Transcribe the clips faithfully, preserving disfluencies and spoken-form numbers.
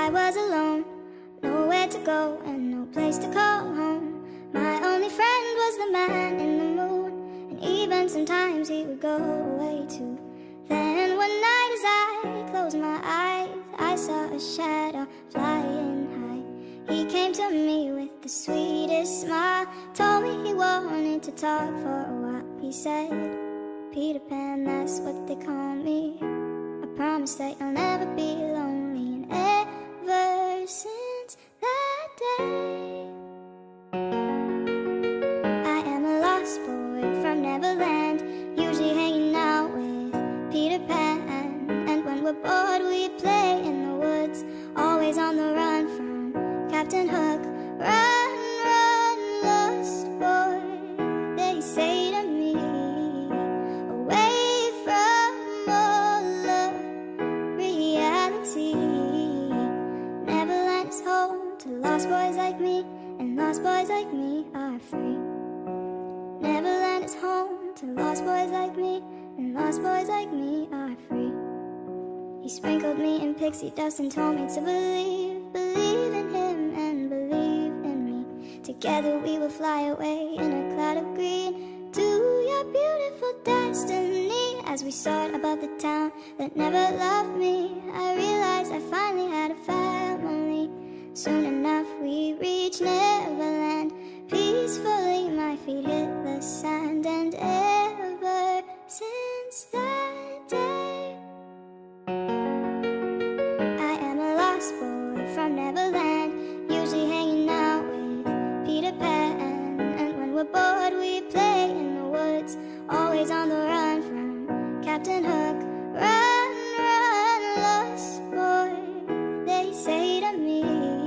I was alone, nowhere to go and no place to call home. My only friend was the man in the moon, and even sometimes he would go away too. Then one night as I closed my eyes, I saw a shadow flying high. He came to me with the sweetest smile, told me he wanted to talk for a while. He said, "Peter Pan, that's what they call me. I promise that you'll never be lonely." And ever since that day, I am a lost boy from Neverland, usually hanging out with Peter Pan. And when we're bored we play in the woods, always on the run from Captain Hook. Run, run, lost boy, they say to me, away from all of reality. Neverland is home to lost boys like me, and lost boys like me are free. Neverland is home to lost boys like me, and lost boys like me are free. He sprinkled me in pixie dust and told me to believe, believe in him and believe in me. Together we will fly away in a cloud of green to your beautiful destiny. As we soared above the town that never loved me, I realized I finally had a family. Soon enough we reached Neverland, peacefully my feet hit the sand. And ever since that day, I am a lost boy from Neverland, usually hanging out with Peter Pan. And when we're bored we play in the woods, always on the run from Captain Hook. Run, run, lost boy, they say to me,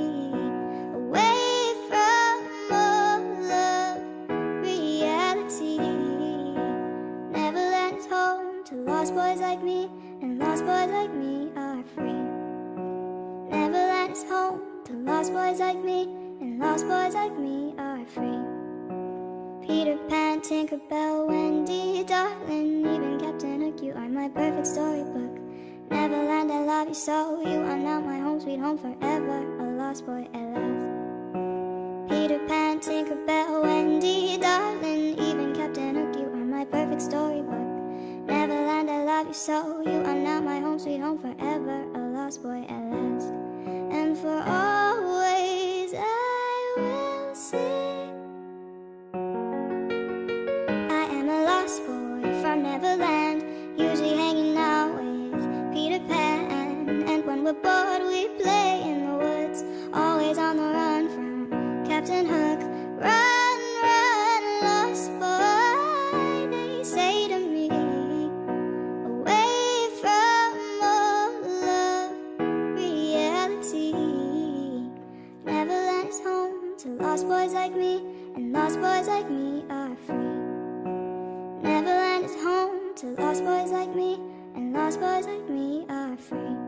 away from all of reality. Neverland is home to lost boys like me, and lost boys like me are free. Neverland is home to lost boys like me, and lost boys like me are free. Peter Pan, Tinkerbell, Wendy, darling, even Captain Hook, you are my perfect storybook. Neverland, I love you so, you are now my home sweet home forever, a lost boy at last. Peter Pan, Tinkerbell, Wendy, darling, even Captain Hook, you are my perfect storybook. Neverland, I love you so, you are now my home sweet home forever, a lost boy at last. And for always I will sing, I am a lost boy from Neverland, usually hanging out with Peter Pan. And when we're bored we play in the woods, always on the run from Captain Hook. Run, run, lost boy, they say to me, away from all of reality. Neverland is home to lost boys like me, and lost boys like me are free. Neverland is home to lost boys like me, and lost boys like me are free.